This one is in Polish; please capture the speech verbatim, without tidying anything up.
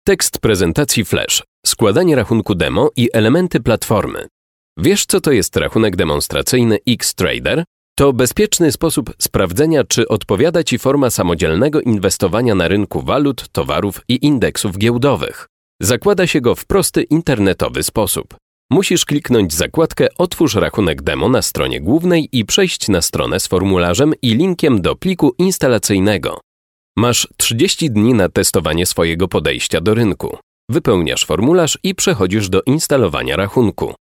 Tekst prezentacji Flash, składanie rachunku demo i elementy platformy. Wiesz, co to jest rachunek demonstracyjny X-Trader? To bezpieczny sposób sprawdzenia, czy odpowiada Ci forma samodzielnego inwestowania na rynku walut, towarów i indeksów giełdowych. Zakłada się go w prosty internetowy sposób. Musisz kliknąć zakładkę Otwórz rachunek demo na stronie głównej i przejść na stronę z formularzem i linkiem do pliku instalacyjnego. Masz trzydzieści dni na testowanie swojego podejścia do rynku. Wypełniasz formularz i przechodzisz do instalowania rachunku.